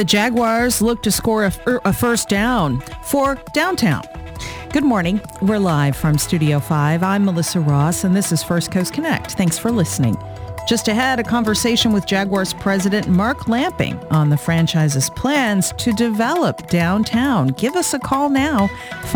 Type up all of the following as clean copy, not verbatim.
The Jaguars look to score a first down for downtown. Good morning. We're live from Studio 5. I'm Melissa Ross, and this is First Coast Connect. Thanks for listening. Just ahead, a conversation with Jaguars president Mark Lamping on the franchise's plans to develop downtown. Give us a call now,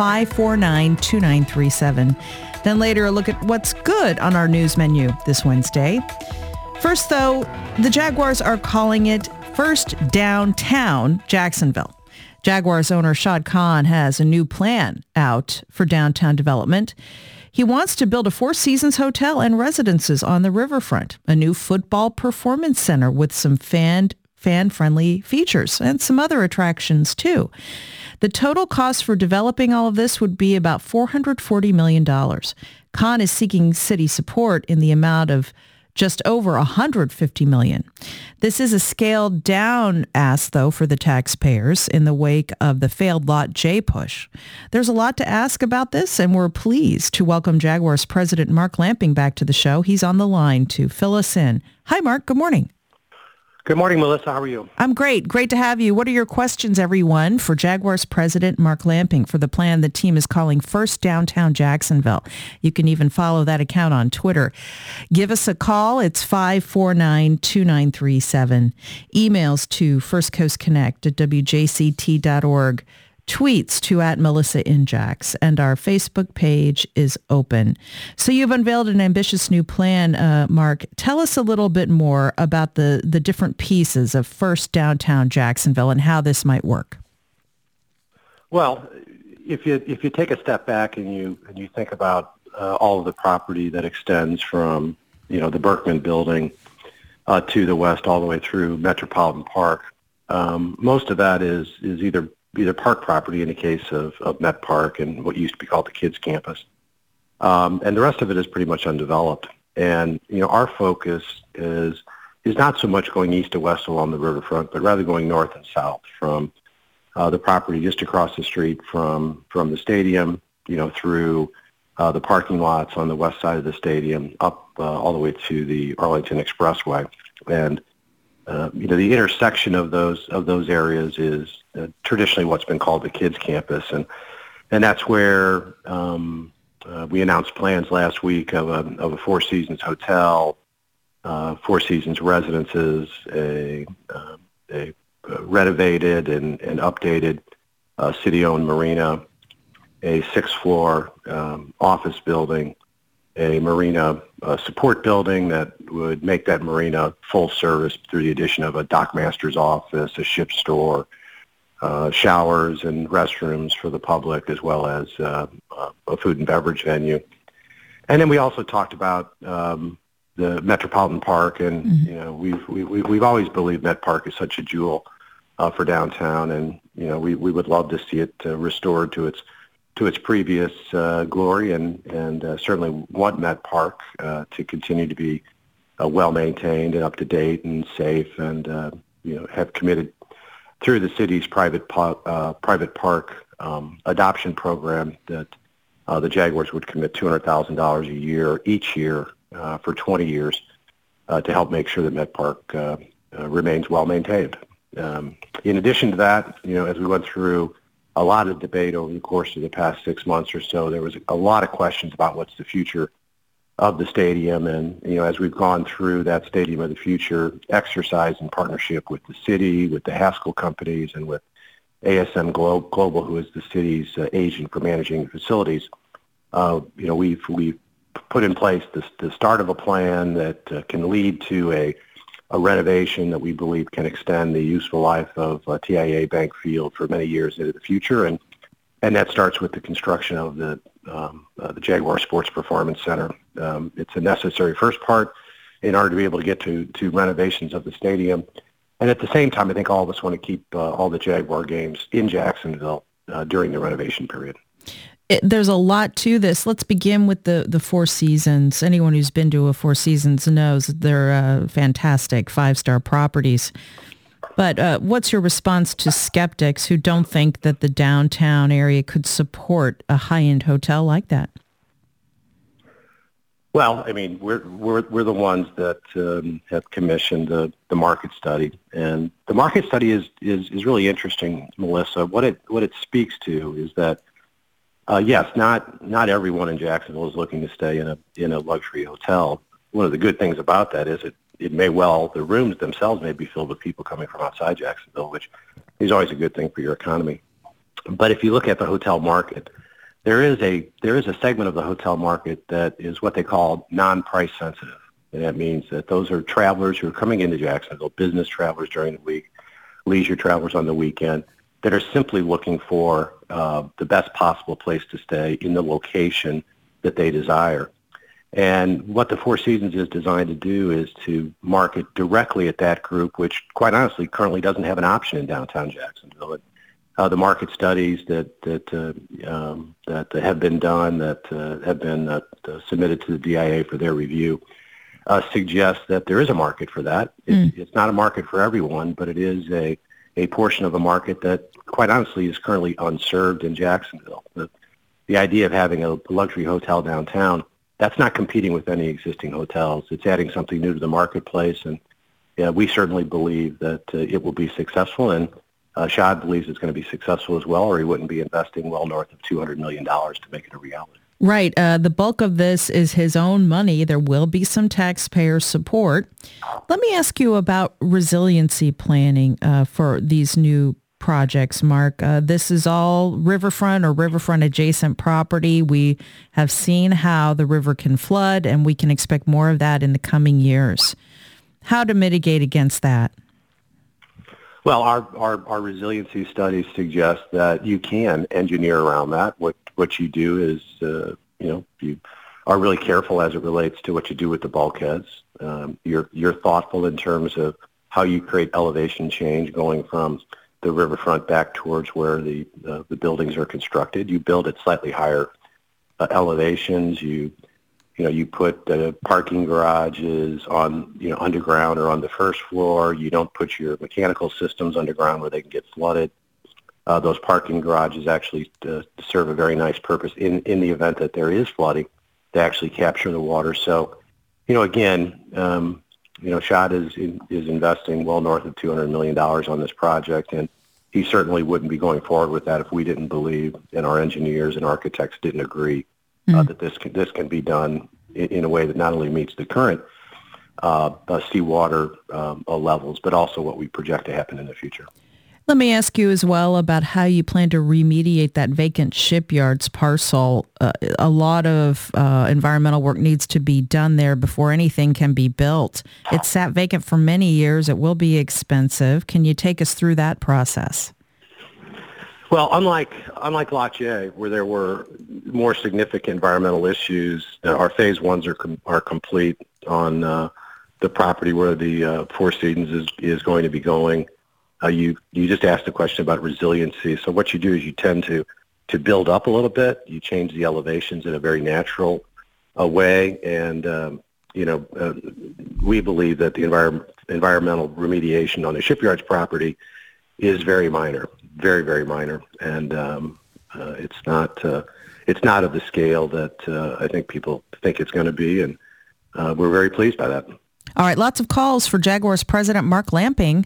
549-2937. Then later, a look at what's good on our news menu this Wednesday. First, though, the Jaguars are calling it First Downtown Jacksonville. Jaguars owner Shad Khan has a new plan out for downtown development. He wants to build a Four Seasons hotel and residences on the riverfront, a new football performance center with some fan-friendly features and some other attractions too. The total cost for developing all of this would be about $440 million. Khan is seeking city support in the amount of just over $150 million. This is a scaled down ask, though, for the taxpayers in the wake of the failed Lot J push. There's a lot to ask about this, and we're pleased to welcome Jaguars president Mark Lamping back to the show. He's on the line to fill us in. Hi, Mark. Good morning. Good morning, Melissa. How are you? I'm great. Great to have you. What are your questions, everyone, for Jaguars president Mark Lamping for the plan the team is calling First Downtown Jacksonville? You can even follow that account on Twitter. Give us a call. It's 549-2937. Emails to firstcoastconnect@wjct.org. Tweets to @MelissaInJax, and our Facebook page is open. So you've unveiled an ambitious new plan, Mark. Tell us a little bit more about the different pieces of First Downtown Jacksonville and how this might work. Well, if you take a step back and you think about all of the property that extends from the Berkman Building to the west all the way through Metropolitan Park, most of that is either park property in the case of Met Park and what used to be called the Kids Campus. And the rest of it is pretty much undeveloped. And, our focus is not so much going east to west along the riverfront, but rather going north and south from the property just across the street from the stadium, through the parking lots on the west side of the stadium up all the way to the Arlington Expressway. And the intersection of those areas is traditionally what's been called the Kids Campus, and that's where we announced plans last week of a Four Seasons hotel, Four Seasons residences, a renovated and updated city-owned marina, a sixth-floor office building, a marina support building that would make that marina full service through the addition of a dockmaster's office, a ship store, showers and restrooms for the public, as well as a food and beverage venue. And then we also talked about the Metropolitan Park, and we've always believed Met Park is such a jewel for downtown, and we would love to see it restored to its previous glory, and certainly want Met Park to continue to be well-maintained and up-to-date and safe, and have committed through the city's private park adoption program that the Jaguars would commit $200,000 a year each year for 20 years to help make sure that Met Park remains well-maintained. In addition to that, as we went through a lot of debate over the course of the past 6 months or so, there was a lot of questions about what's the future of the stadium. And, as we've gone through that Stadium of the Future exercise in partnership with the city, with the Haskell companies, and with ASM Global, who is the city's agent for managing the facilities, we've put in place the start of a plan that can lead to a renovation that we believe can extend the useful life of TIAA Bank Field for many years into the future, and that starts with the construction of the Jaguar Sports Performance Center. It's a necessary first part in order to be able to get to renovations of the stadium, and at the same time, I think all of us want to keep all the Jaguar games in Jacksonville during the renovation period. There's a lot to this. Let's begin with the Four Seasons. Anyone who's been to a Four Seasons knows they're fantastic 5-star properties. But what's your response to skeptics who don't think that the downtown area could support a high-end hotel like that? Well, I mean, we're the ones that have commissioned the market study, and the market study is really interesting, Melissa. What it speaks to is that yes, not everyone in Jacksonville is looking to stay in a luxury hotel. One of the good things about that is the rooms themselves may be filled with people coming from outside Jacksonville, which is always a good thing for your economy. But if you look at the hotel market, there is a segment of the hotel market that is what they call non-price sensitive. And that means that those are travelers who are coming into Jacksonville, business travelers during the week, leisure travelers on the weekend, that are simply looking for the best possible place to stay in the location that they desire. And what the Four Seasons is designed to do is to market directly at that group, which quite honestly currently doesn't have an option in downtown Jacksonville. The market studies that have been done, that have been submitted to the DIA for their review, suggest that there is a market for that. It's not a market for everyone, but it is a portion of a market that, quite honestly, is currently unserved in Jacksonville. The idea of having a luxury hotel downtown, that's not competing with any existing hotels. It's adding something new to the marketplace, and we certainly believe that it will be successful, and Shad believes it's going to be successful as well, or he wouldn't be investing well north of $200 million to make it a reality. Right. The bulk of this is his own money. There will be some taxpayer support. Let me ask you about resiliency planning for these new projects, Mark. This is all riverfront or riverfront adjacent property. We have seen how the river can flood, and we can expect more of that in the coming years. How to mitigate against that? Well, our resiliency studies suggest that you can engineer around that. What you do is, you are really careful as it relates to what you do with the bulkheads. You're thoughtful in terms of how you create elevation change going from the riverfront back towards where the buildings are constructed. You build at slightly higher elevations. You put parking garages on, underground or on the first floor. You don't put your mechanical systems underground where they can get flooded. Those parking garages actually serve a very nice purpose in the event that there is flooding. They actually capture the water. So, again, Shad is investing well north of $200 million on this project, and he certainly wouldn't be going forward with that if we didn't believe, and our engineers and architects didn't agree that this can be done in a way that not only meets the current seawater levels, but also what we project to happen in the future. Let me ask you as well about how you plan to remediate that vacant shipyards parcel. A lot of environmental work needs to be done there before anything can be built. It's sat vacant for many years. It will be expensive. Can you take us through that process? Well, unlike Lot J, where there were more significant environmental issues, our phase ones are complete on the property where the Four Seasons is going to be going. You just asked a question about resiliency. So what you do is you tend to build up a little bit. You change the elevations in a very natural way, and we believe that the environmental remediation on the shipyard's property is very minor, very, very minor, and it's not of the scale that I think people think it's going to be, and we're very pleased by that. All right, lots of calls for Jaguars President Mark Lamping.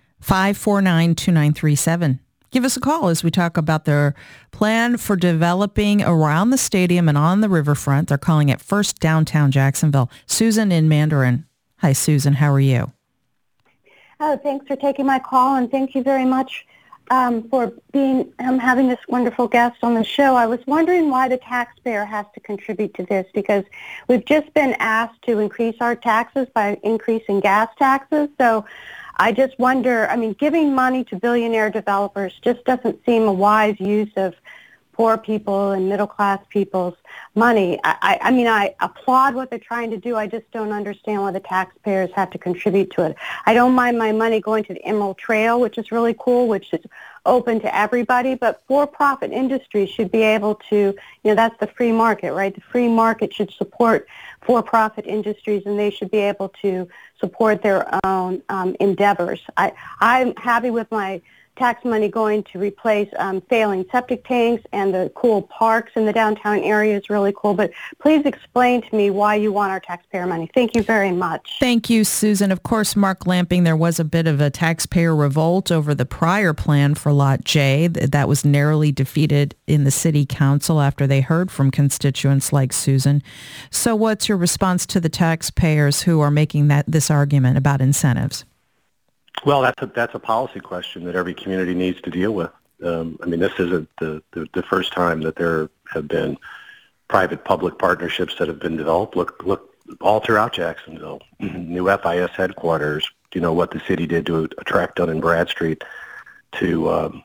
549-2937. Give us a call as we talk about their plan for developing around the stadium and on the riverfront. They're calling it First Downtown Jacksonville. Susan in Mandarin. Hi, Susan. How are you? Oh, thanks for taking my call, and thank you very much for having this wonderful guest on the show. I was wondering why the taxpayer has to contribute to this, because we've just been asked to increase our taxes by increasing gas taxes. So I just wonder, giving money to billionaire developers just doesn't seem a wise use of poor people and middle-class people's money. I applaud what they're trying to do. I just don't understand why the taxpayers have to contribute to it. I don't mind my money going to the Emerald Trail, which is really cool, which is open to everybody, but for-profit industries should be able to, that's the free market, right? The free market should support for-profit industries, and they should be able to support their own endeavors. I'm happy with my tax money going to replace failing septic tanks, and the cool parks in the downtown area is really cool. But please explain to me why you want our taxpayer money. Thank you very much. Thank you, Susan. Of course, Mark Lamping, there was a bit of a taxpayer revolt over the prior plan for Lot J. That was narrowly defeated in the city council after they heard from constituents like Susan. So what's your response to the taxpayers who are making this argument about incentives? Well, that's a policy question that every community needs to deal with. This isn't the first time that there have been private-public partnerships that have been developed. Look all throughout Jacksonville. New FIS headquarters. What the city did to attract Dun & Bradstreet to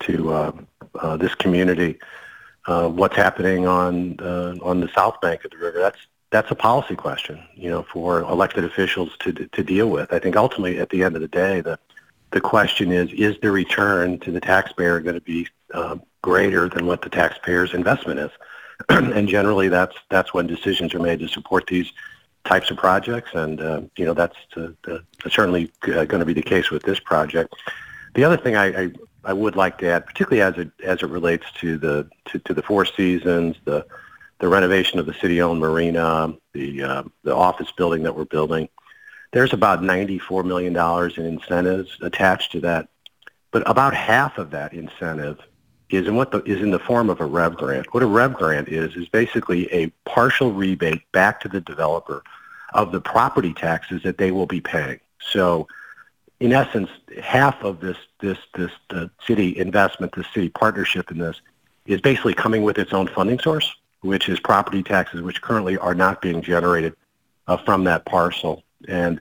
this community. What's happening on the south bank of the river? That's a policy question, for elected officials to deal with. I think ultimately, at the end of the day, the question is the return to the taxpayer going to be greater than what the taxpayer's investment is? And generally, that's when decisions are made to support these types of projects, and that's certainly going to be the case with this project. The other thing I would like to add, particularly as it relates to the Four Seasons, the renovation of the city-owned marina, the office building that we're building. There's about $94 million in incentives attached to that, but about half of that incentive is in the form of a REV grant. What a REV grant is basically a partial rebate back to the developer of the property taxes that they will be paying. So, in essence, half of the city investment, the city partnership in this, is basically coming with its own funding source, which is property taxes, which currently are not being generated from that parcel. And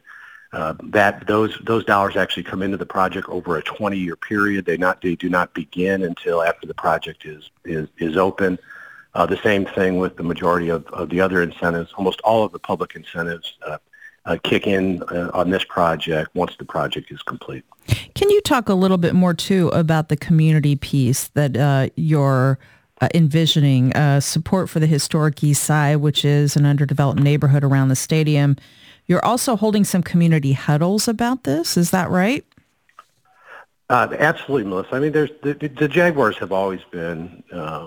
those dollars actually come into the project over a 20-year period. They do not begin until after the project is open. The same thing with the majority of the other incentives. Almost all of the public incentives kick in on this project once the project is complete. Can you talk a little bit more, too, about the community piece that you're envisioning, support for the historic East Side, which is an underdeveloped neighborhood around the stadium? You're also holding some community huddles about this. Is that right? Absolutely, Melissa. The Jaguars have always been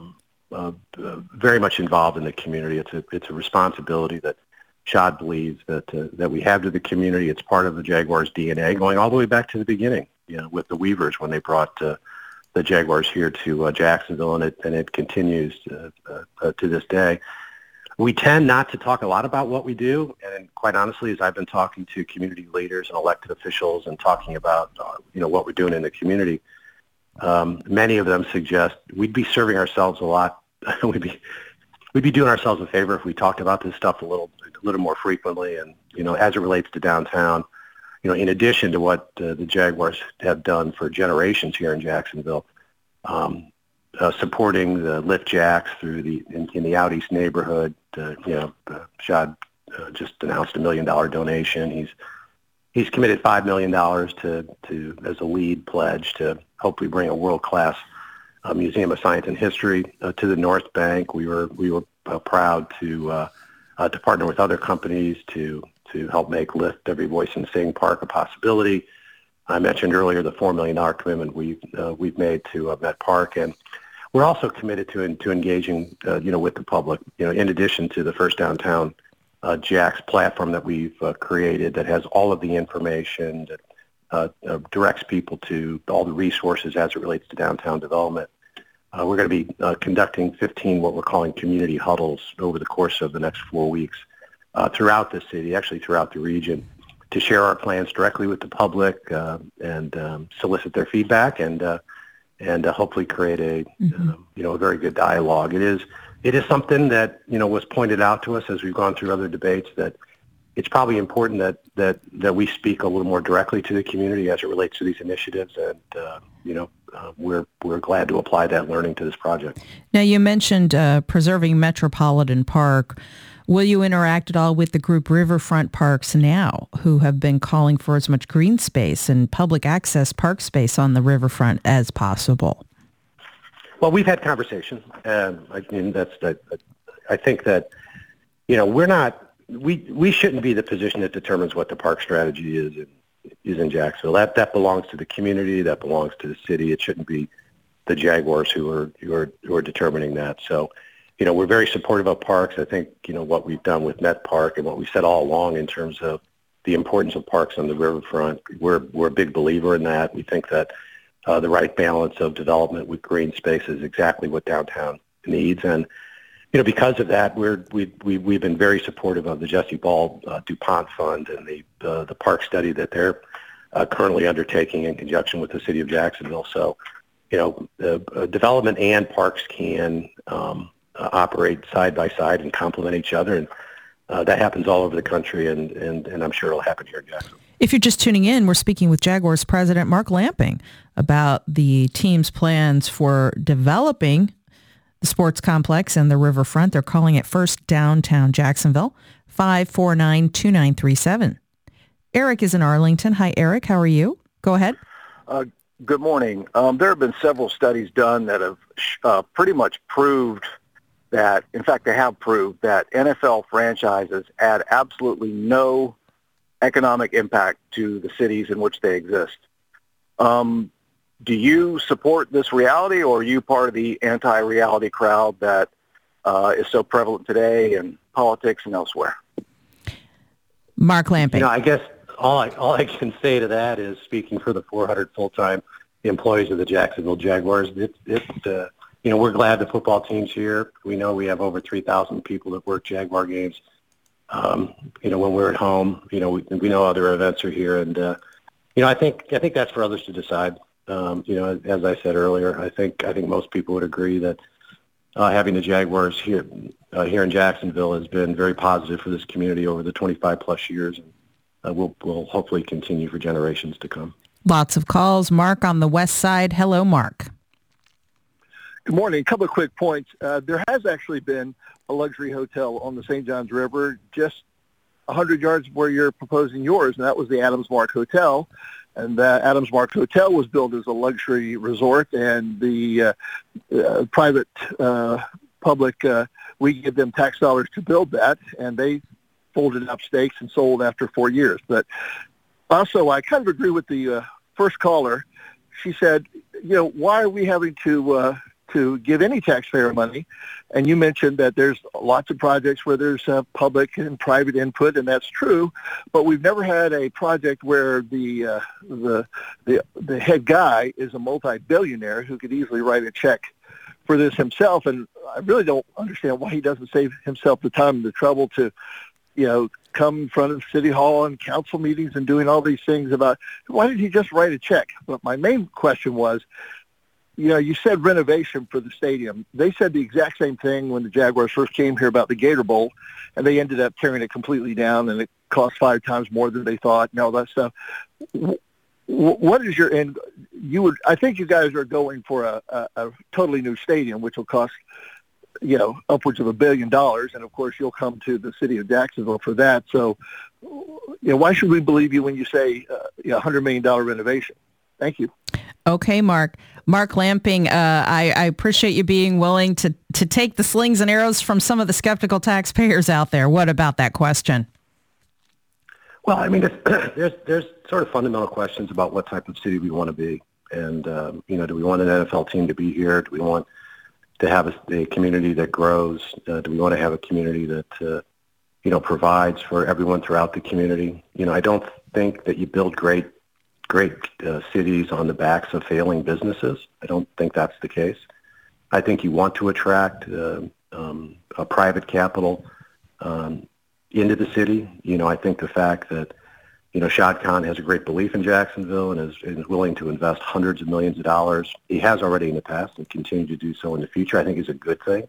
very much involved in the community. It's a responsibility that Shad believes that we have to the community. It's part of the Jaguars' DNA, going all the way back to the beginning, with the Weavers when they brought the Jaguars here to Jacksonville, and it continues to this day. We tend not to talk a lot about what we do, and quite honestly, as I've been talking to community leaders and elected officials and talking about what we're doing in the community, many of them suggest we'd be serving ourselves a lot. We'd be doing ourselves a favor if we talked about this stuff a little more frequently. And as it relates to downtown, in addition to what the Jaguars have done for generations here in Jacksonville, supporting the Lift Jacks through in the Out East neighborhood. Shad just announced $1 million donation. He's committed $5 million to as a lead pledge to hopefully bring a world-class Museum of Science and History to the North Bank. We were proud to partner with other companies to help make Lift Every Voice and Sing Park a possibility. I mentioned earlier the $4 million commitment we've made to Met Park, and we're also committed to engaging with the public. In addition to the First Downtown Jacks platform that we've created that has all of the information that directs people to all the resources as it relates to downtown development. We're going to be conducting 15 what we're calling community huddles over the course of the next 4 weeks throughout the city, actually throughout the region, to share our plans directly with the public and solicit their feedback and hopefully create a very good dialogue. It is something that was pointed out to us as we've gone through other debates that it's probably important that we speak a little more directly to the community as it relates to these initiatives, and we're glad to apply that learning to this project. Now, you mentioned preserving Metropolitan Park. Will you interact at all with the group Riverfront Parks Now, who have been calling for as much green space and public access park space on the riverfront as possible? Well, we've had conversations. I think that we're not. We shouldn't be the position that determines what the park strategy is in Jacksonville. That belongs to the community. That belongs to the city. It shouldn't be the Jaguars who are determining that. So, we're very supportive of parks. I think, what we've done with Met Park and what we said all along in terms of the importance of parks on the riverfront, we're a big believer in that. We think that the right balance of development with green space is exactly what downtown needs. And, because of that, we've been very supportive of the Jesse Ball DuPont Fund and the park study that they're currently undertaking in conjunction with the city of Jacksonville. So, development and parks can operate side by side and complement each other, and that happens all over the country, and I'm sure it'll happen here in Jacksonville. If you're just tuning in, we're speaking with Jaguars President Mark Lamping about the team's plans for developing the sports complex and the riverfront. They're calling it First Downtown Jacksonville, 549-2937. Eric is in Arlington. Hi, Eric. How are you? Go ahead. Good morning. There have been several studies done that have pretty much proved that, in fact, they have proved that NFL franchises add absolutely no economic impact to the cities in which they exist. Do you support this reality, or are you part of the anti-reality crowd that is so prevalent today in politics and elsewhere? Mark Lamping. I guess all I can say to that is, speaking for the 400 full-time employees of the Jacksonville Jaguars, we're glad the football team's here. We know we have over 3,000 people that work Jaguar games. When we're at home, we know other events are here, and I think that's for others to decide. As I said earlier, I think most people would agree that having the Jaguars here in Jacksonville has been very positive for this community over the 25 plus years, and will hopefully continue for generations to come. Lots of calls. Mark on the west side. Hello, Mark. Good morning. A couple of quick points. There has actually been a luxury hotel on the St. Johns River just 100 yards where you're proposing yours, and that was the Adams Mark Hotel. And the Adams Mark Hotel was built as a luxury resort, and the private, public, we give them tax dollars to build that, and they folded up stakes and sold after 4 years. But also, I kind of agree with the first caller. She said, why are we having to give any taxpayer money? And you mentioned that there's lots of projects where there's public and private input, and that's true. But we've never had a project where the head guy is a multi-billionaire who could easily write a check for this himself. And I really don't understand why he doesn't save himself the time and the trouble to, come in front of City Hall and council meetings and doing all these things about, why did he just write a check? But my main question was, you said renovation for the stadium. They said the exact same thing when the Jaguars first came here about the Gator Bowl, and they ended up tearing it completely down, and it cost 5 times more than they thought and all that stuff. What is your end? I think you guys are going for a totally new stadium, which will cost, upwards of $1 billion, and of course you'll come to the city of Jacksonville for that. So, why should we believe you when you say $100 million renovation? Thank you. Okay, Mark. Mark Lamping, I appreciate you being willing to take the slings and arrows from some of the skeptical taxpayers out there. What about that question? Well, I mean, there's sort of fundamental questions about what type of city we want to be. And, do we want an NFL team to be here? Do we want to have a community that grows? Do we want to have a community that, provides for everyone throughout the community? I don't think that you build great cities on the backs of failing businesses. I don't think that's the case. I think you want to attract a private capital into the city. I think the fact that, Shad Khan has a great belief in Jacksonville and is willing to invest hundreds of millions of dollars. He has already in the past and continue to do so in the future. I think is a good thing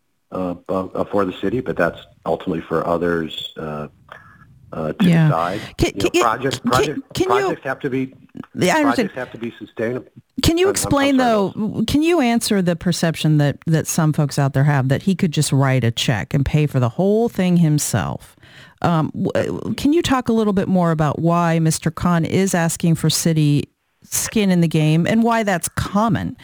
for the city, but that's ultimately for others to decide. Projects have to be sustainable. Can you explain, though, can you answer the perception that some folks out there have that he could just write a check and pay for the whole thing himself? Can you talk a little bit more about why Mr. Khan is asking for city skin in the game and why that's common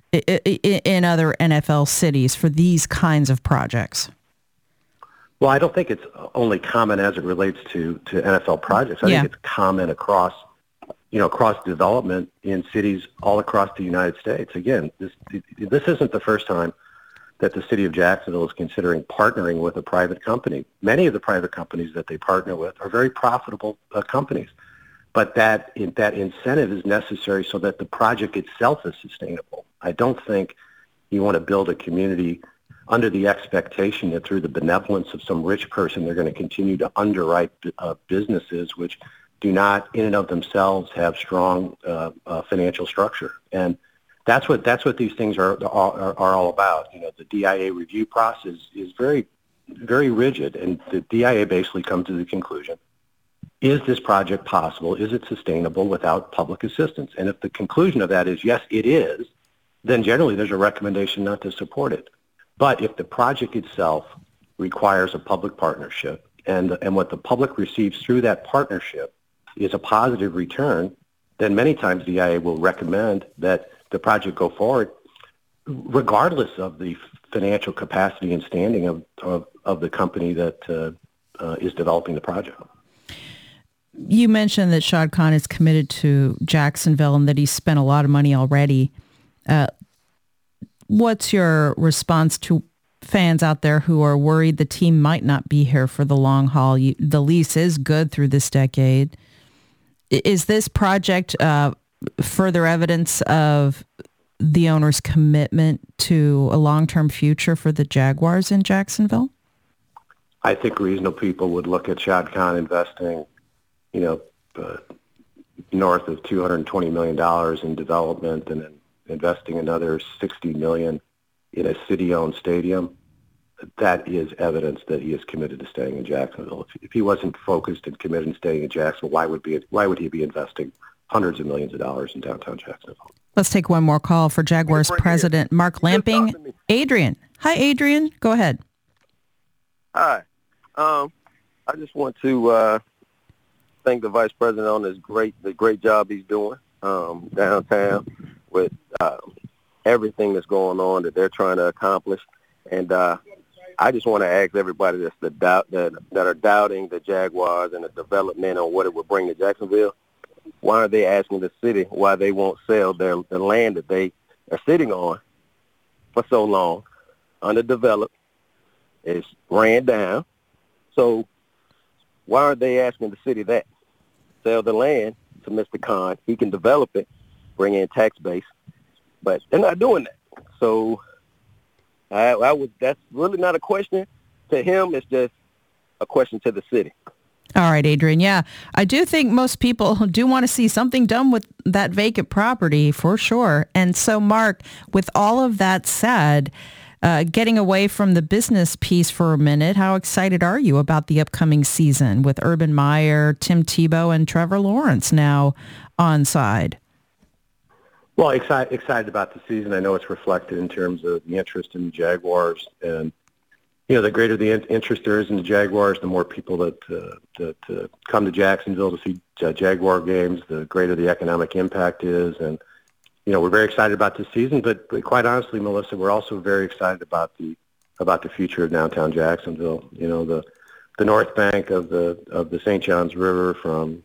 in other NFL cities for these kinds of projects? Well, I don't think it's only common as it relates to NFL projects. I think it's common across across development in cities all across the United States. Again, this isn't the first time that the city of Jacksonville is considering partnering with a private company. Many of the private companies that they partner with are very profitable companies, but that incentive is necessary so that the project itself is sustainable. I don't think you want to build a community under the expectation that through the benevolence of some rich person, they're going to continue to underwrite businesses which do not in and of themselves have strong financial structure. And that's what these things are all about. The DIA review process is very, very rigid, and the DIA basically comes to the conclusion: is this project possible? Is it sustainable without public assistance? And if the conclusion of that is yes, it is, then generally there's a recommendation not to support it. But if the project itself requires a public partnership, and what the public receives through that partnership is a positive return, then many times DIA will recommend that the project go forward, regardless of the financial capacity and standing of the company that is developing the project. You mentioned that Shad Khan is committed to Jacksonville and that he's spent a lot of money already. What's your response to fans out there who are worried the team might not be here for the long haul? The lease is good through this decade. Is this project further evidence of the owner's commitment to a long-term future for the Jaguars in Jacksonville? I think reasonable people would look at Shad Khan investing, north of $220 million in development and then investing another $60 million in a city-owned stadium. That is evidence that he is committed to staying in Jacksonville. If he wasn't focused and committed to staying in Jacksonville, why would he be investing hundreds of millions of dollars in downtown Jacksonville? Let's take one more call for Jaguars President Mark Lamping. Adrian. Hi, Adrian. Go ahead. Hi. I just want to thank the Vice President on the great job he's doing downtown with everything that's going on that they're trying to accomplish. And I just want to ask everybody that are doubting the Jaguars and the development on what it would bring to Jacksonville, why are they asking the city why they won't sell the land that they are sitting on for so long, underdeveloped, it's ran down. So why aren't they asking the city that? Sell the land to Mr. Khan. He can develop it, bring in tax base, but they're not doing that. So that's really not a question to him. It's just a question to the city. All right, Adrian. Yeah, I do think most people do want to see something done with that vacant property for sure. And so, Mark, with all of that said, getting away from the business piece for a minute, how excited are you about the upcoming season with Urban Meyer, Tim Tebow, and Trevor Lawrence now on side? Well, excited about the season. I know it's reflected in terms of the interest in the Jaguars, and the greater the interest there is in the Jaguars, the more people that come to Jacksonville to see Jaguar games, the greater the economic impact is. And we're very excited about this season, but quite honestly, Melissa, we're also very excited about the future of downtown Jacksonville. The north bank of the St. Johns River from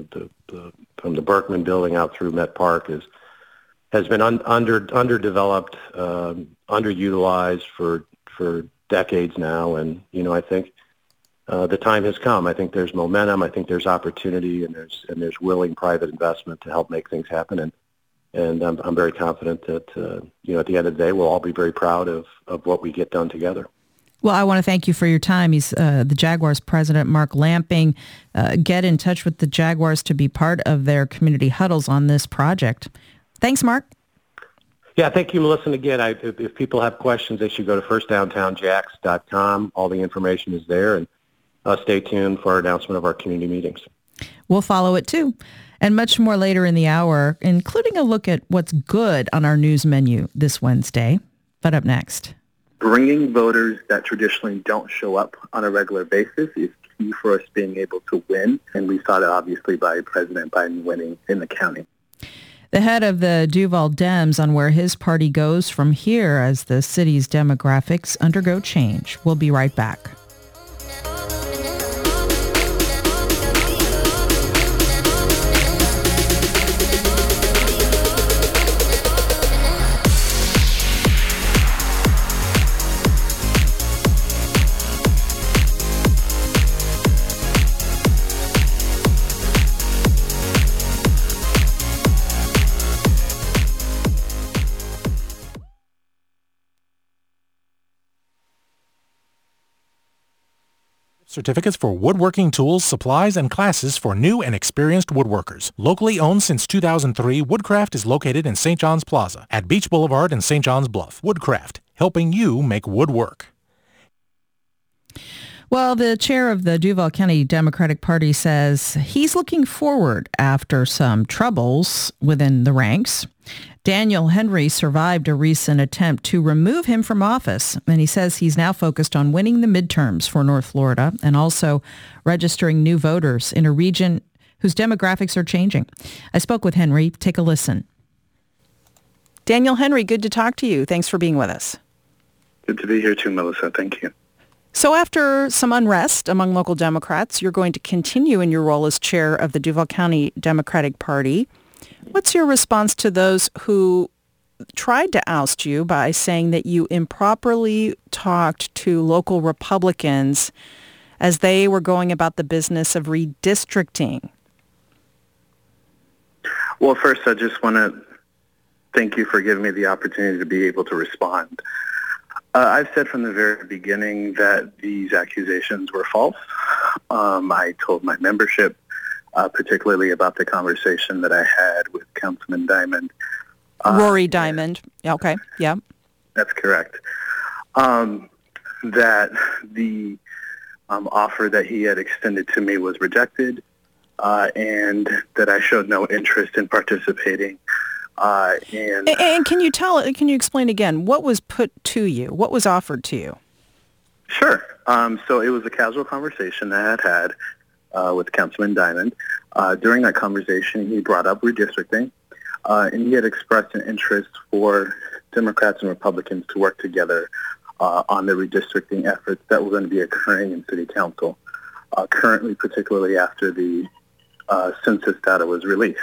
the Berkman Building out through Met Park has been underdeveloped, underutilized for decades now, and I think the time has come. I think there's momentum. I think there's opportunity, and there's willing private investment to help make things happen. And I'm very confident that at the end of the day, we'll all be very proud of what we get done together. Well, I want to thank you for your time. He's the Jaguars president, Mark Lamping. Get in touch with the Jaguars to be part of their community huddles on this project. Thanks, Mark. Yeah, thank you, Melissa. And again, if people have questions, they should go to firstdowntownjax.com. All the information is there, and stay tuned for our announcement of our community meetings. We'll follow it too. And much more later in the hour, including a look at what's good on our news menu this Wednesday. But up next. Bringing voters that traditionally don't show up on a regular basis is key for us being able to win. And we saw that obviously by President Biden winning in the county. The head of the Duval Dems on where his party goes from here as the city's demographics undergo change. We'll be right back. Certificates for woodworking tools, supplies, and classes for new and experienced woodworkers. Locally owned since 2003, Woodcraft is located in St. John's Plaza at Beach Boulevard in St. John's Bluff. Woodcraft, helping you make wood work. Well, the chair of the Duval County Democratic Party says he's looking forward after some troubles within the ranks. Daniel Henry survived a recent attempt to remove him from office, and he says he's now focused on winning the midterms for North Florida and also registering new voters in a region whose demographics are changing. I spoke with Henry. Take a listen. Daniel Henry, good to talk to you. Thanks for being with us. Good to be here too, Melissa. Thank you. So after some unrest among local Democrats, you're going to continue in your role as chair of the Duval County Democratic Party. What's your response to those who tried to oust you by saying that you improperly talked to local Republicans as they were going about the business of redistricting? Well, first, I just want to thank you for giving me the opportunity to be able to respond. I've said from the very beginning that these accusations were false. I told my membership, particularly about the conversation that I had with Councilman Diamond. Rory Diamond. Okay, yeah. That's correct. That the offer that he had extended to me was rejected, and that I showed no interest in participating. And can you explain again, what was put to you? What was offered to you? Sure. So it was a casual conversation that I had with Councilman Diamond. During that conversation, he brought up redistricting, and he had expressed an interest for Democrats and Republicans to work together on the redistricting efforts that were going to be occurring in City Council, currently, particularly after the census data was released.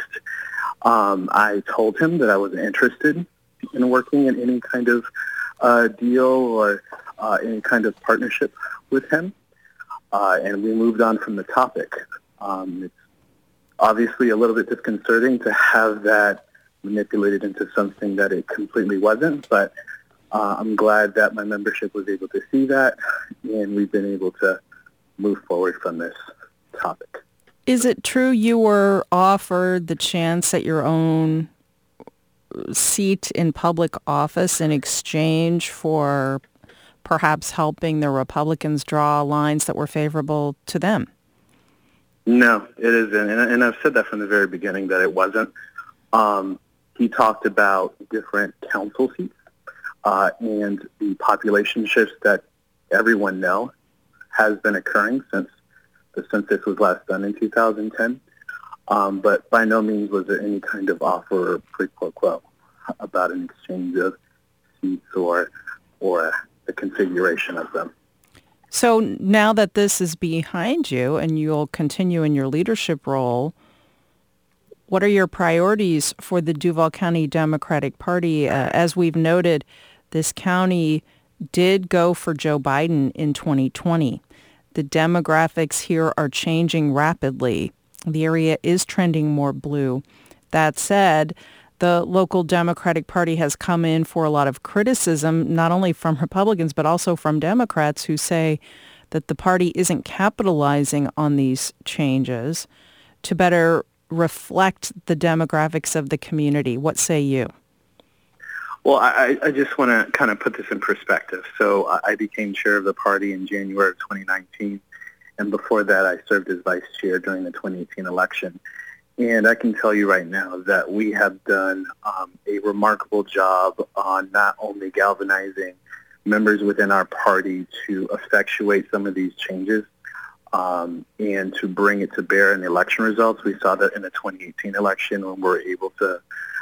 I told him that I wasn't interested in working in any kind of deal or any kind of partnership with him, and we moved on from the topic. It's obviously a little bit disconcerting to have that manipulated into something that it completely wasn't, but I'm glad that my membership was able to see that, and we've been able to move forward from this topic. Is it true you were offered the chance at your own seat in public office in exchange for perhaps helping the Republicans draw lines that were favorable to them? No, it isn't. And I've said that from the very beginning that it wasn't. He talked about different council seats and the population shifts that everyone knows has been occurring since the census was last done in 2010, but by no means was there any kind of offer or quid pro quo about an exchange of seats or the configuration of them. So now that this is behind you and you'll continue in your leadership role, what are your priorities for the Duval County Democratic Party? As we've noted, this county did go for Joe Biden in 2020. The demographics here are changing rapidly. The area is trending more blue. That said, the local Democratic Party has come in for a lot of criticism, not only from Republicans, but also from Democrats who say that the party isn't capitalizing on these changes to better reflect the demographics of the community. What say you? Well, I just want to kind of put this in perspective. So I became chair of the party in January of 2019, and before that I served as vice chair during the 2018 election. And I can tell you right now that we have done a remarkable job on not only galvanizing members within our party to effectuate some of these changes and to bring it to bear in the election results. We saw that in the 2018 election when we were able to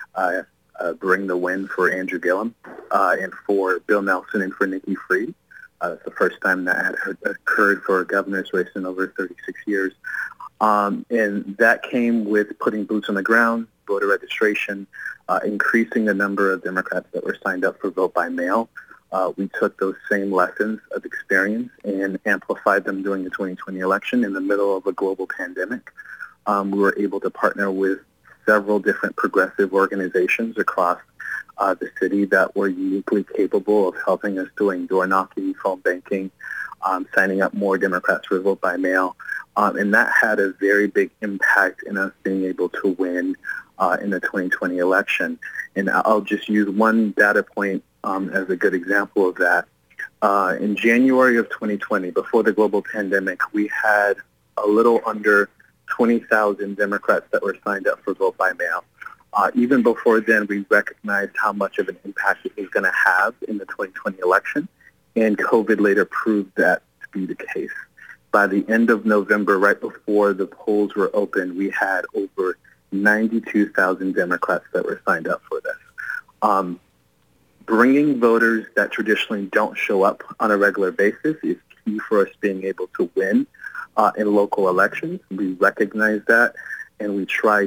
bring the win for Andrew Gillum and for Bill Nelson and for Nikki Fried. It's the first time that had occurred for a governor's race in over 36 years. And that came with putting boots on the ground, voter registration, increasing the number of Democrats that were signed up for vote by mail. We took those same lessons of experience and amplified them during the 2020 election in the middle of a global pandemic. We were able to partner with several different progressive organizations across the city that were uniquely capable of helping us doing door knocking, phone banking, signing up more Democrats for vote by mail. And that had a very big impact in us being able to win in the 2020 election. And I'll just use one data point as a good example of that. In January of 2020, before the global pandemic, we had a little under 20,000 Democrats that were signed up for vote by mail. Even before then, we recognized how much of an impact it was going to have in the 2020 election, and COVID later proved that to be the case. By the end of November, right before the polls were open, we had over 92,000 Democrats that were signed up for this. Bringing voters that traditionally don't show up on a regular basis is key for us being able to win in local elections. We recognize that, and we try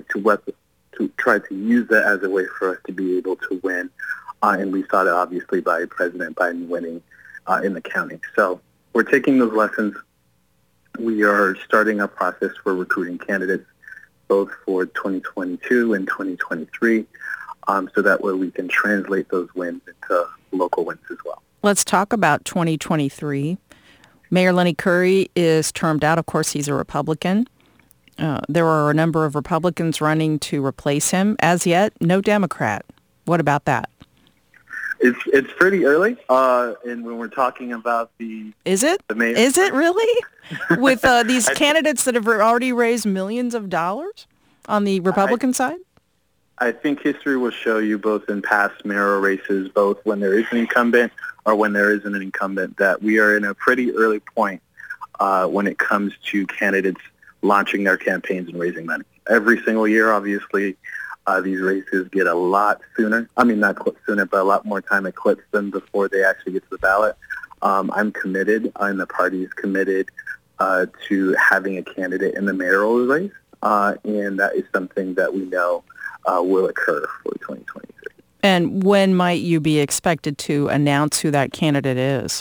to use that as a way for us to be able to win. And we saw that obviously by President Biden winning in the county. So we're taking those lessons. We are starting a process for recruiting candidates both for 2022 and 2023, so that way we can translate those wins into local wins as well. Let's talk about 2023. Mayor Lenny Curry is termed out. Of course, he's a Republican. There are a number of Republicans running to replace him. As yet, no Democrat. What about that? It's pretty early, and when we're talking about Is it? Is it really? With these candidates that have already raised millions of dollars on the Republican side? I think history will show you both in past mayoral races, both when there is an incumbent or when there isn't an incumbent, that we are in a pretty early point when it comes to candidates launching their campaigns and raising money. Every single year, obviously, these races get a lot sooner. I mean, not sooner, but a lot more time eclipsed them before they actually get to the ballot. I'm committed, and the party is committed to having a candidate in the mayoral race, and that is something that we know will occur for 2023. And when might you be expected to announce who that candidate is?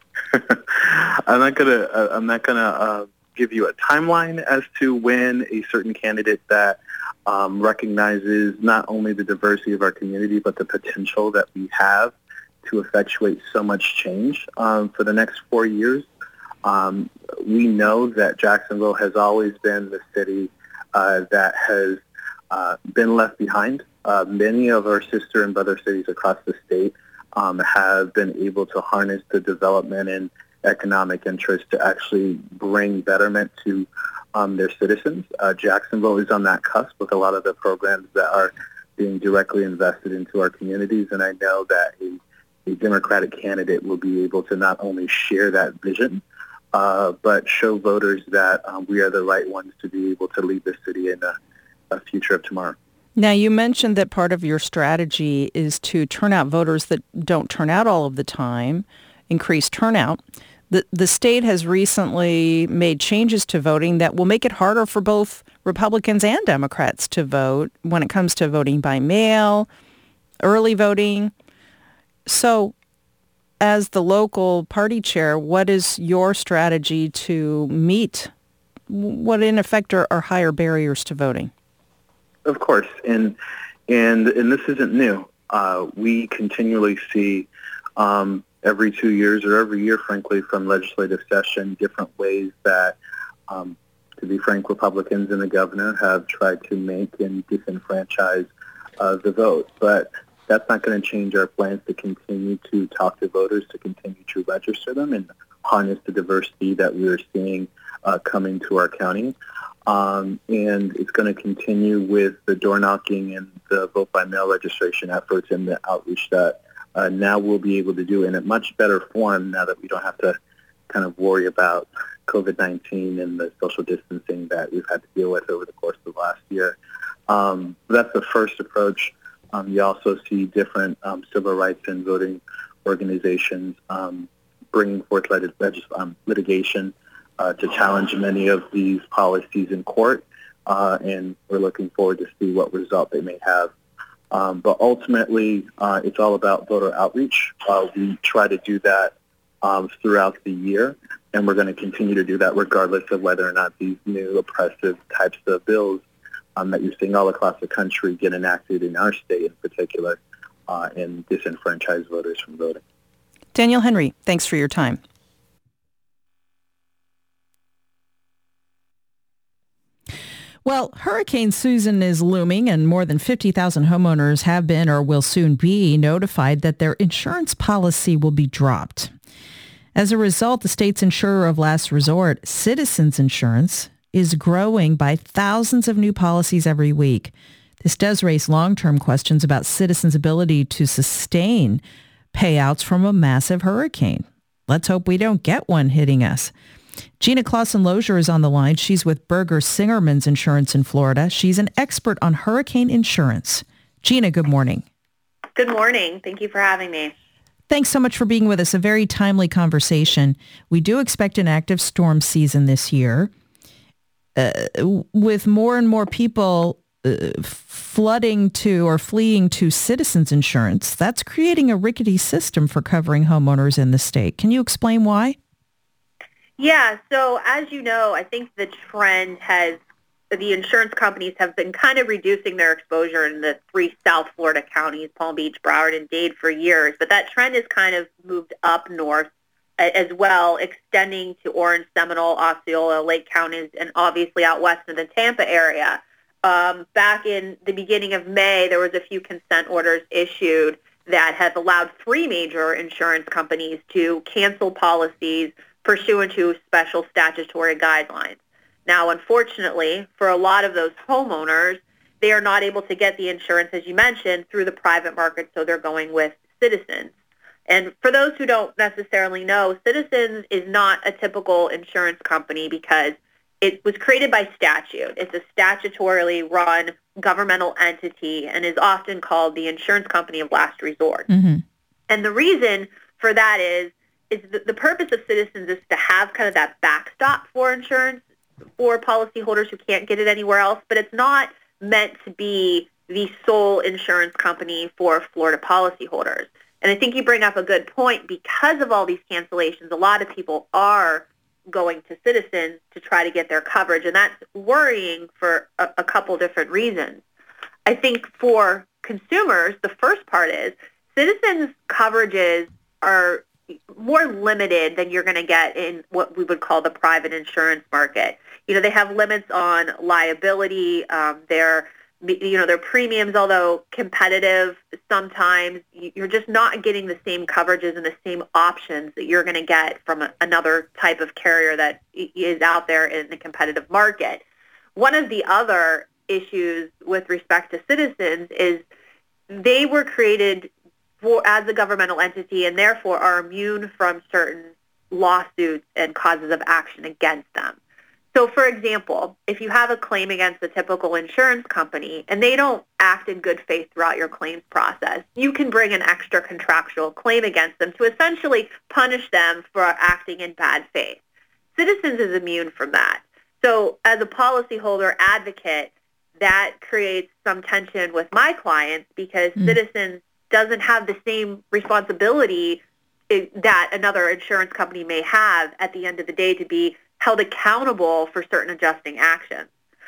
I'm not gonna give you a timeline as to when a certain candidate that recognizes not only the diversity of our community, but the potential that we have to effectuate so much change for the next 4 years. We know that Jacksonville has always been the city that has been left behind. Many of our sister and brother cities across the state have been able to harness the development and economic interest to actually bring betterment to their citizens. Jacksonville is on that cusp with a lot of the programs that are being directly invested into our communities, and I know that a Democratic candidate will be able to not only share that vision, but show voters that we are the right ones to be able to lead the city in a future of tomorrow. Now, you mentioned that part of your strategy is to turn out voters that don't turn out all of the time, increase turnout. The state has recently made changes to voting that will make it harder for both Republicans and Democrats to vote when it comes to voting by mail, early voting. So, as the local party chair, what is your strategy to meet what in effect are higher barriers to voting? Of course, and this isn't new. We continually see every 2 years or every year, frankly, from legislative session, different ways that, to be frank, Republicans and the governor have tried to make and disenfranchise the vote. But that's not going to change our plans to continue to talk to voters, to continue to register them and harness the diversity that we are seeing coming to our county. And it's going to continue with the door knocking and the vote by mail registration efforts and the outreach that now we'll be able to do in a much better form now that we don't have to kind of worry about COVID-19 and the social distancing that we've had to deal with over the course of the last year. That's the first approach. You also see different civil rights and voting organizations bringing forth litigation to challenge many of these policies in court, and we're looking forward to see what result they may have. But ultimately, it's all about voter outreach. We try to do that throughout the year, and we're going to continue to do that regardless of whether or not these new oppressive types of bills that you're seeing all across the country get enacted in our state in particular and disenfranchise voters from voting. Daniel Henry, thanks for your time. Well, Hurricane Susan is looming, and more than 50,000 homeowners have been or will soon be notified that their insurance policy will be dropped. As a result, the state's insurer of last resort, Citizens Insurance, is growing by thousands of new policies every week. This does raise long-term questions about Citizens' ability to sustain payouts from a massive hurricane. Let's hope we don't get one hitting us. Gina Clausen-Lozier is on the line. She's with Berger Singerman's Insurance in Florida. She's an expert on hurricane insurance. Gina, good morning. Good morning. Thank you for having me. Thanks so much for being with us. A very timely conversation. We do expect an active storm season this year. With more and more people flooding to or fleeing to Citizens Insurance, that's creating a rickety system for covering homeowners in the state. Can you explain why? Yeah, so as you know, I think the trend the insurance companies have been kind of reducing their exposure in the 3 South Florida counties, Palm Beach, Broward, and Dade for years. But that trend has kind of moved up north as well, extending to Orange, Seminole, Osceola, Lake counties, and obviously out west in the Tampa area. Back in the beginning of May, there was a few consent orders issued that have allowed 3 major insurance companies to cancel policies pursuant to special statutory guidelines. Now, unfortunately, for a lot of those homeowners, they are not able to get the insurance, as you mentioned, through the private market, so they're going with Citizens. And for those who don't necessarily know, Citizens is not a typical insurance company because it was created by statute. It's a statutorily run governmental entity and is often called the insurance company of last resort. Mm-hmm. And the reason for that is the purpose of Citizens is to have kind of that backstop for insurance for policyholders who can't get it anywhere else, but it's not meant to be the sole insurance company for Florida policyholders. And I think you bring up a good point. Because of all these cancellations, a lot of people are going to Citizens to try to get their coverage, and that's worrying for a couple different reasons. I think for consumers, the first part is Citizens coverages are more limited than you're going to get in what we would call the private insurance market. You know, they have limits on liability. Their premiums, although competitive, sometimes you're just not getting the same coverages and the same options that you're going to get from another type of carrier that is out there in the competitive market. One of the other issues with respect to Citizens is they were created as a governmental entity and therefore are immune from certain lawsuits and causes of action against them. So, for example, if you have a claim against a typical insurance company and they don't act in good faith throughout your claims process, you can bring an extra contractual claim against them to essentially punish them for acting in bad faith. Citizens is immune from that. So, as a policyholder advocate, that creates some tension with my clients because Citizens doesn't have the same responsibility that another insurance company may have at the end of the day to be held accountable for certain adjusting actions.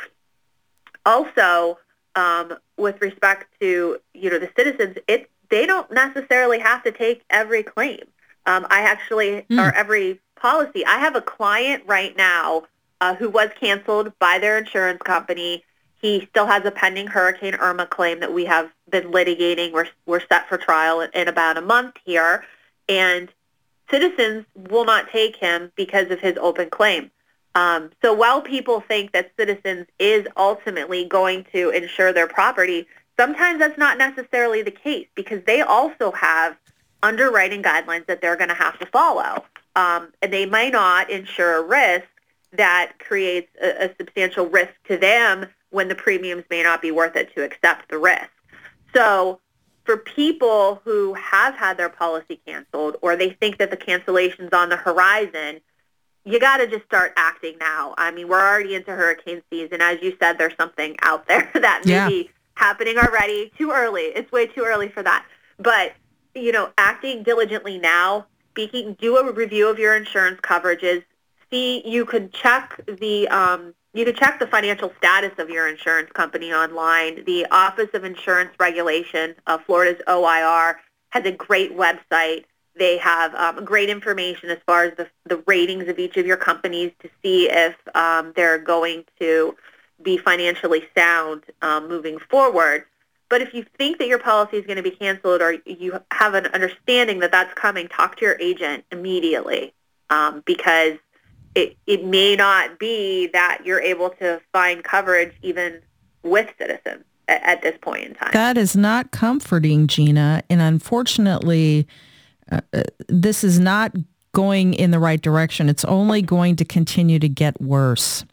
Also, with respect to the Citizens, they don't necessarily have to take every claim. Or every policy. I have a client right now who was canceled by their insurance company. He still has a pending Hurricane Irma claim that we have been litigating. We're set for trial in about a month here, and Citizens will not take him because of his open claim. So while people think that Citizens is ultimately going to insure their property, sometimes that's not necessarily the case because they also have underwriting guidelines that they're going to have to follow. And they may not insure a risk that creates a substantial risk to them when the premiums may not be worth it to accept the risk. So for people who have had their policy canceled or they think that the cancellation's on the horizon, you got to just start acting now. I mean, we're already into hurricane season. As you said, there's something out there that may be happening already. Too early. It's way too early for that. But, acting diligently now, do a review of your insurance coverages. You could check the financial status of your insurance company online. The Office of Insurance Regulation of Florida's OIR has a great website. They have great information as far as the ratings of each of your companies to see if they're going to be financially sound moving forward. But if you think that your policy is going to be canceled or you have an understanding that that's coming, talk to your agent immediately because it may not be that you're able to find coverage even with Citizens at this point in time. That is not comforting, Gina. And unfortunately, this is not going in the right direction. It's only going to continue to get worse.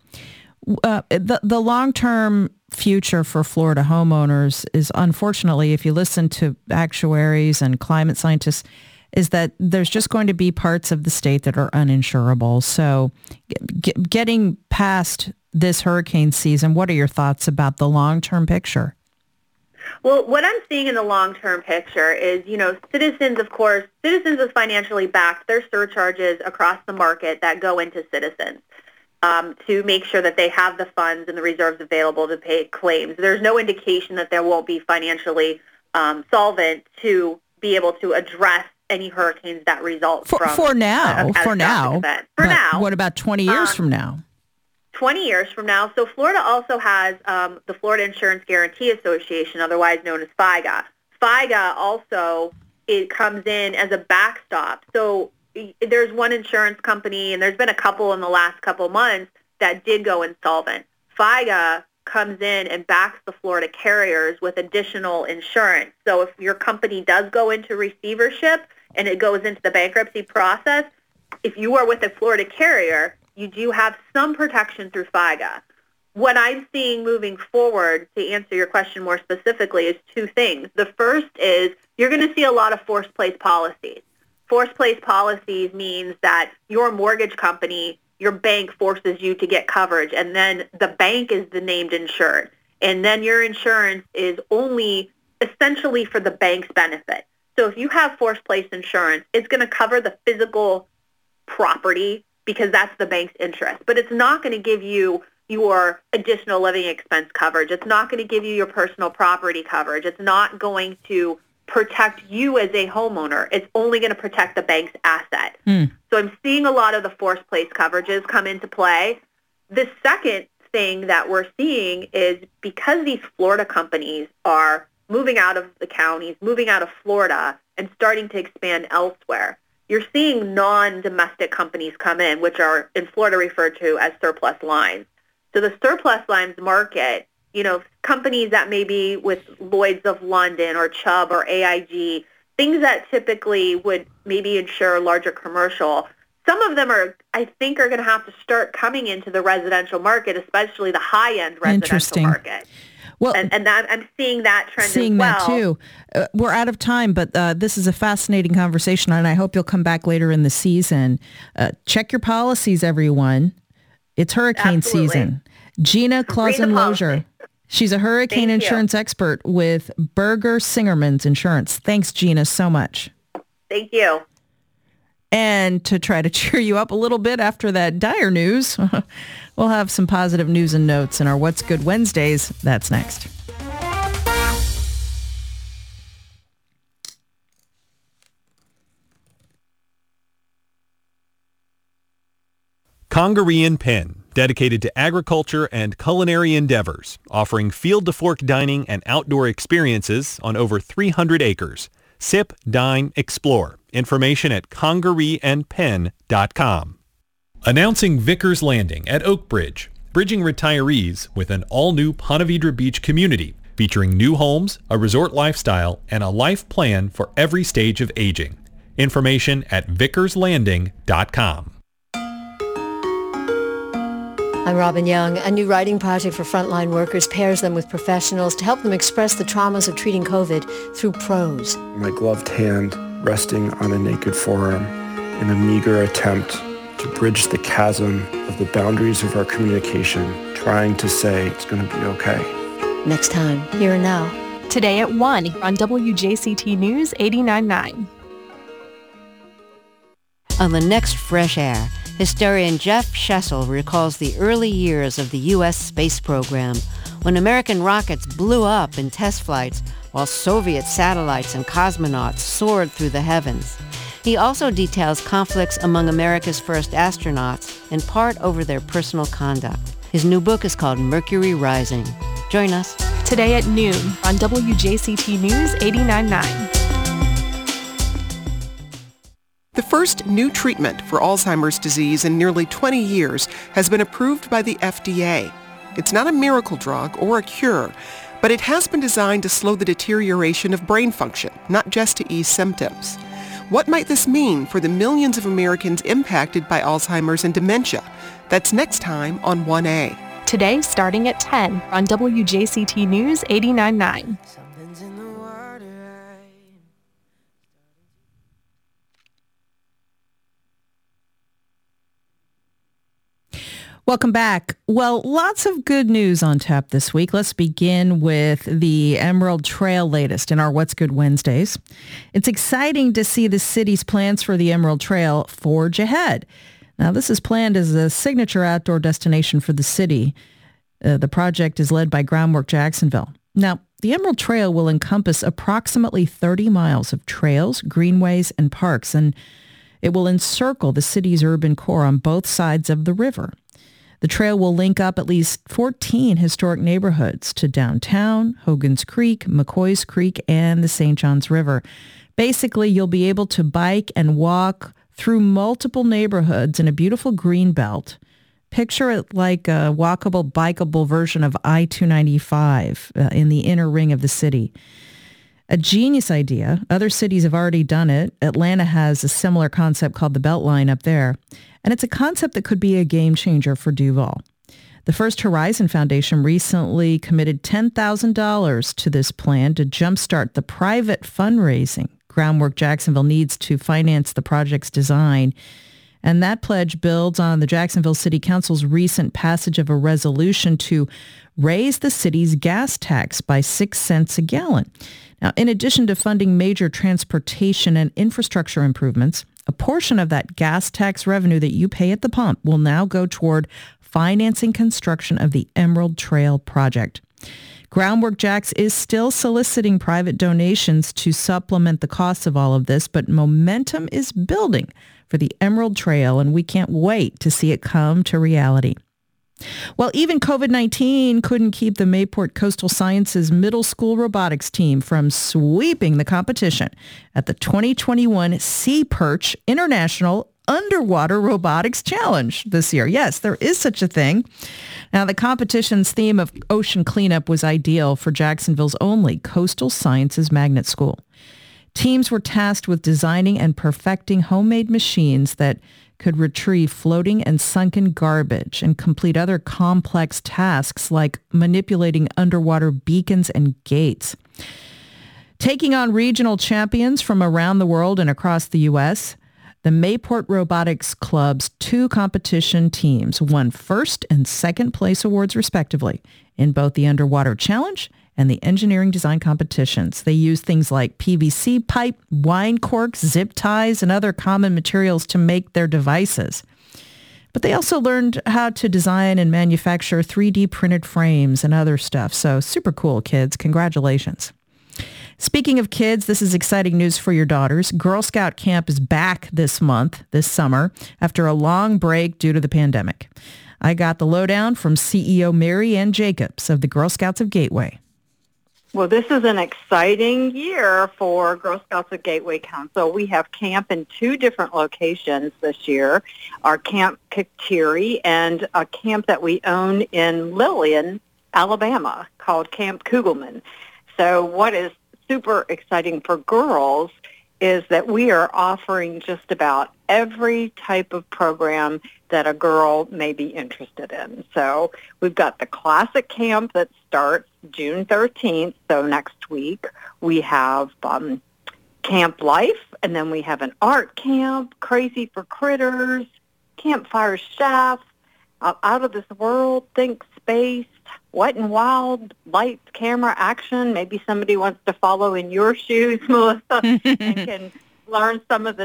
The long-term future for Florida homeowners is, unfortunately, if you listen to actuaries and climate scientists, is that there's just going to be parts of the state that are uninsurable. So getting past this hurricane season, what are your thoughts about the long-term picture? Well, what I'm seeing in the long-term picture is, Citizens, of course, Citizens is financially backed. There's surcharges across the market that go into Citizens to make sure that they have the funds and the reserves available to pay claims. There's no indication that there won't be financially solvent to be able to address any hurricanes that result from for now. What about 20 years from now? 20 years from now. So Florida also has the Florida Insurance Guarantee Association, otherwise known as FIGA. FIGA also, it comes in as a backstop. So there's one insurance company, and there's been a couple in the last couple months that did go insolvent. FIGA comes in and backs the Florida carriers with additional insurance. So if your company does go into receivership and it goes into the bankruptcy process, if you are with a Florida carrier, you do have some protection through FIGA. What I'm seeing moving forward, to answer your question more specifically, is two things. The first is you're going to see a lot of forced place policies. Forced place policies means that your mortgage company, your bank forces you to get coverage, and then the bank is the named insured. And then your insurance is only essentially for the bank's benefit. So if you have forced place insurance, it's going to cover the physical property because that's the bank's interest. But it's not going to give you your additional living expense coverage. It's not going to give you your personal property coverage. It's not going to protect you as a homeowner. It's only going to protect the bank's asset. So I'm seeing a lot of the forced place coverages come into play. The second thing that we're seeing is because these Florida companies are moving out of the counties, moving out of Florida, and starting to expand elsewhere, you're seeing non-domestic companies come in, which are in Florida referred to as surplus lines. So the surplus lines market, companies that may be with Lloyd's of London or Chubb or AIG, things that typically would maybe insure larger commercial, some of them I think are going to have to start coming into the residential market, especially the high-end residential market. Well, and that, I'm seeing that trend as well. Seeing that too. We're out of time, but this is a fascinating conversation, and I hope you'll come back later in the season. Check your policies, everyone. It's hurricane season. Gina Clausen-Lozier. She's a hurricane insurance expert with Berger Singerman's Insurance. Thanks, Gina, so much. Thank you. And to try to cheer you up a little bit after that dire news, we'll have some positive news and notes in our What's Good Wednesdays. That's next. Congaree and Penn, dedicated to agriculture and culinary endeavors, offering field-to-fork dining and outdoor experiences on over 300 acres. Sip, dine, explore. Information at congareeandpenn.com. Announcing Vickers Landing at Oak Bridge, bridging retirees with an all-new Ponte Vedra Beach community, featuring new homes, a resort lifestyle, and a life plan for every stage of aging. Information at vickerslanding.com. I'm Robin Young. A new writing project for frontline workers pairs them with professionals to help them express the traumas of treating COVID through prose. My gloved hand resting on a naked forearm in a meager attempt to bridge the chasm of the boundaries of our communication, trying to say it's going to be okay. Next time, Here and Now. Today at 1 on WJCT News 89.9. On the next Fresh Air, historian Jeff Schessel recalls the early years of the U.S. space program, when American rockets blew up in test flights while Soviet satellites and cosmonauts soared through the heavens. He also details conflicts among America's first astronauts, in part over their personal conduct. His new book is called Mercury Rising. Join us. Today at noon on WJCT News 89.9. The first new treatment for Alzheimer's disease in nearly 20 years has been approved by the FDA. It's not a miracle drug or a cure, but it has been designed to slow the deterioration of brain function, not just to ease symptoms. What might this mean for the millions of Americans impacted by Alzheimer's and dementia? That's next time on 1A. Today, starting at 10 on WJCT News 89.9. Welcome back. Well, lots of good news on tap this week. Let's begin with the Emerald Trail latest in our What's Good Wednesdays. It's exciting to see the city's plans for the Emerald Trail forge ahead. Now, this is planned as a signature outdoor destination for the city. The project is led by Groundwork Jacksonville. Now, the Emerald Trail will encompass approximately 30 miles of trails, greenways, and parks, and it will encircle the city's urban core on both sides of the river. The trail will link up at least 14 historic neighborhoods to downtown, Hogan's Creek, McCoy's Creek, and the St. Johns River. Basically, you'll be able to bike and walk through multiple neighborhoods in a beautiful green belt. Picture it like a walkable, bikeable version of I-295 in the inner ring of the city. A genius idea. Other cities have already done it. Atlanta has a similar concept called the Beltline up there. And it's a concept that could be a game changer for Duval. The First Horizon Foundation recently committed $10,000 to this plan to jumpstart the private fundraising Groundwork Jacksonville needs to finance the project's design. And that pledge builds on the Jacksonville City Council's recent passage of a resolution to raise the city's gas tax by 6 cents a gallon. Now, in addition to funding major transportation and infrastructure improvements, a portion of that gas tax revenue that you pay at the pump will now go toward financing construction of the Emerald Trail project. Groundwork Jacks is still soliciting private donations to supplement the costs of all of this, but momentum is building for the Emerald Trail, and we can't wait to see it come to reality. Well, even COVID-19 couldn't keep the Mayport Coastal Sciences middle school robotics team from sweeping the competition at the 2021 Sea Perch International Underwater Robotics Challenge this year. Yes, there is such a thing. Now, the competition's theme of ocean cleanup was ideal for Jacksonville's only coastal sciences magnet school. Teams were tasked with designing and perfecting homemade machines that could retrieve floating and sunken garbage and complete other complex tasks like manipulating underwater beacons and gates. Taking on regional champions from around the world and across the U.S., the Mayport Robotics Club's 2 competition teams won first and second place awards respectively in both the Underwater Challenge and the engineering design competitions. They used things like PVC pipe, wine corks, zip ties, and other common materials to make their devices. But they also learned how to design and manufacture 3D printed frames and other stuff. So super cool, kids. Congratulations. Speaking of kids, this is exciting news for your daughters. Girl Scout Camp is back this summer, after a long break due to the pandemic. I got the lowdown from CEO Mary Ann Jacobs of the Girl Scouts of Gateway. Well, this is an exciting year for Girl Scouts of Gateway Council. We have camp in 2 different locations this year, our Camp Kicktiri and a camp that we own in Lillian, Alabama, called Camp Kugelman. So what is super exciting for girls is that we are offering just about every type of program that a girl may be interested in. So we've got the classic camp that starts June 13th, so next week. We have Camp Life, and then we have an art camp, Crazy for Critters, Campfire Chef, Out of This World, Think Space, Wet and Wild, Lights, Camera, Action. Maybe somebody wants to follow in your shoes, Melissa, and can learn some of the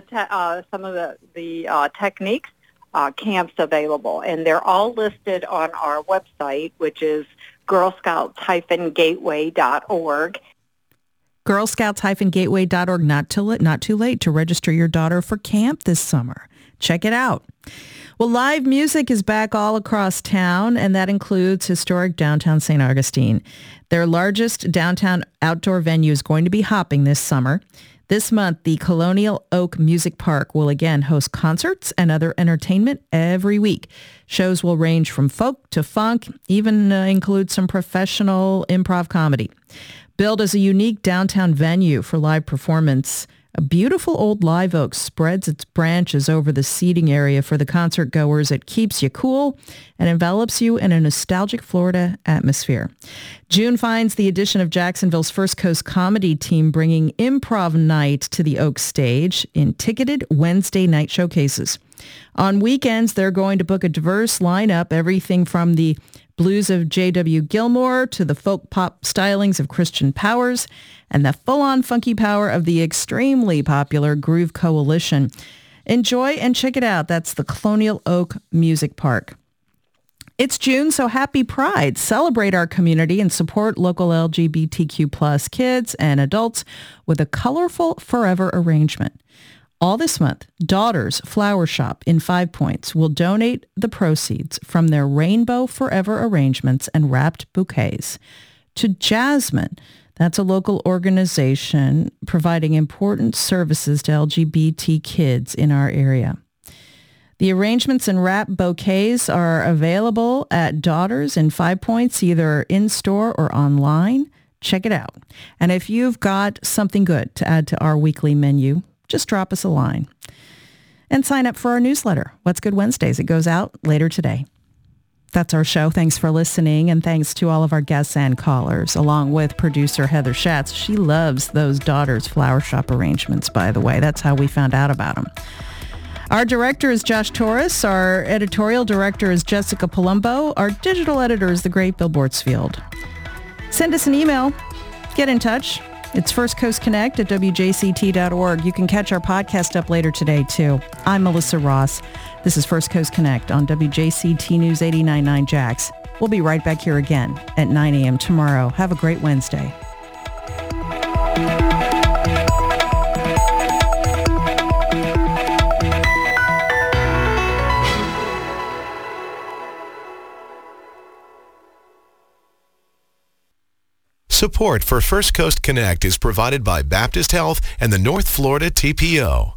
techniques. Camps available, and they're all listed on our website, which is girlscouts-gateway.org. Girlscouts-gateway.org. Not too late to register your daughter for camp this summer. Check it out. Well, live music is back all across town, and that includes historic downtown St. Augustine. Their largest downtown outdoor venue is going to be hopping this summer. This month, the Colonial Oak Music Park will again host concerts and other entertainment every week. Shows will range from folk to funk, even include some professional improv comedy. Billed as a unique downtown venue for live performance, a beautiful old live oak spreads its branches over the seating area for the concert goers. It keeps you cool and envelops you in a nostalgic Florida atmosphere. June finds the addition of Jacksonville's First Coast comedy team bringing improv night to the Oak stage in ticketed Wednesday night showcases. On weekends, they're going to book a diverse lineup, everything from the blues of J.W. Gilmore to the folk pop stylings of Christian Powers and the full-on funky power of the extremely popular Groove Coalition. Enjoy and check it out. That's the Colonial Oak Music Park. It's June, so happy Pride. Celebrate our community and support local LGBTQ plus kids and adults with a colorful forever arrangement. All this month, Daughters Flower Shop in 5 Points will donate the proceeds from their Rainbow Forever arrangements and wrapped bouquets to Jasmine. That's a local organization providing important services to LGBT kids in our area. The arrangements and wrap bouquets are available at Daughters in 5 Points, either in-store or online. Check it out. And if you've got something good to add to our weekly menu, just drop us a line. And sign up for our newsletter, What's Good Wednesdays. It goes out later today. That's our show. Thanks for listening, and thanks to all of our guests and callers, along with producer Heather Schatz. She loves those Daughters Flower Shop arrangements, by the way. That's how we found out about them. Our director is Josh Torres. Our editorial director is Jessica Palumbo. Our digital editor is the great Bill Bortsfield. Send us an email. Get in touch. It's First Coast Connect at WJCT.org. You can catch our podcast up later today, too. I'm Melissa Ross. This is First Coast Connect on WJCT News 89.9 Jax. We'll be right back here again at 9 a.m. tomorrow. Have a great Wednesday. Support for First Coast Connect is provided by Baptist Health and the North Florida TPO.